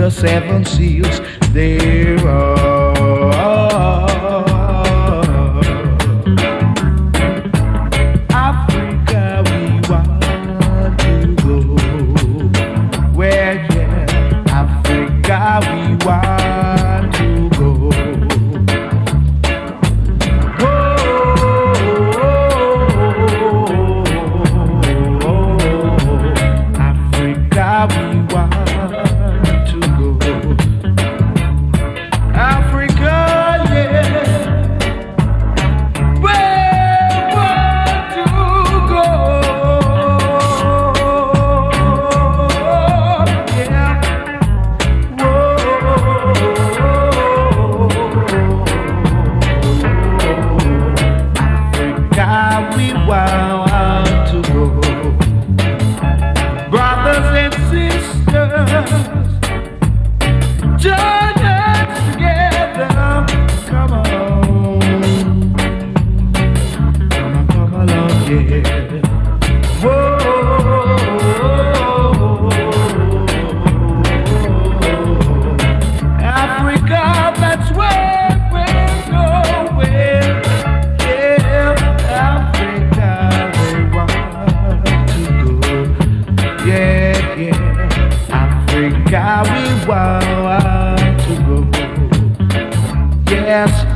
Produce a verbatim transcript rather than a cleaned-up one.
the seven seals thereof. Africa, we want to go. Where, yeah, Africa, we want to go. Africa, we want to go. Africa, yeah, we want to go. Yeah, Africa, we want to go. Brothers and sisters, join us together. Come on, come on, come along, yeah. Whoa, Africa, that's where we're going. Yeah, Africa, we want to go. Yeah, yeah, Africa, we want to go. Yes,